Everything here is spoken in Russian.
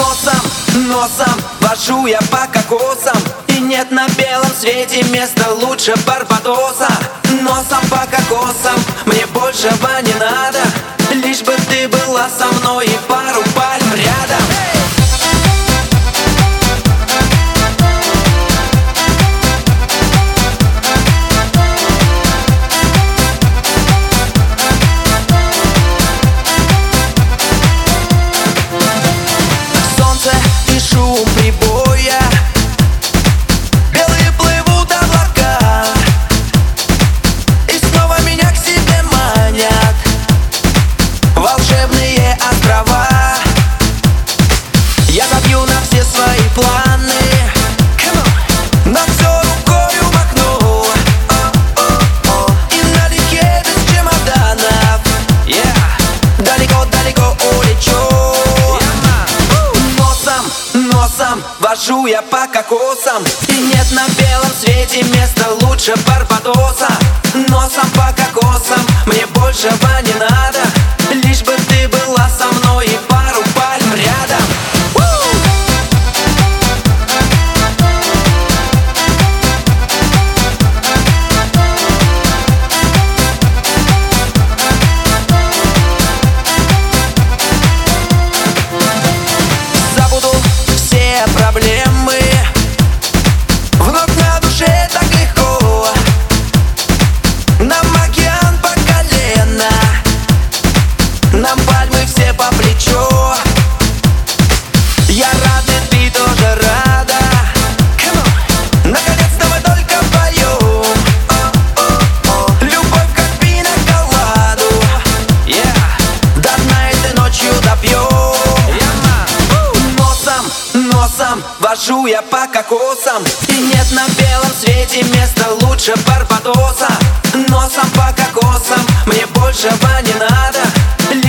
Носом вожу я по кокосам, и нет на белом свете места лучше Барбадоса. Носом по кокосам, мне большего не надо, лишь бы ты была со мной и пару пальм рядом. Шум прибоя, белые плывут облака, и снова меня к себе манят волшебные острова. Я забью на все свои планы, на все рукою махну, и налегке без чемоданов далеко-далеко улечу. Носом вожу я по кокосам, и нет на белом свете места лучше Барбадоса. Носом по кокосам, мне большего не надо, лишь бы ты была со мной и пару пальм рядом. Проблемы вновь на душе так легко, нам океан по колено, нам пальмы все по плечо. Я рад, и ты тоже рада, наконец-то мы только вдвоем. Любовь как пина-коладу, до дна этой ночью допьем. Носом вожу я по кокосам, и нет на белом свете места лучше Барбадоса. Носом по кокосам, мне большего не надо,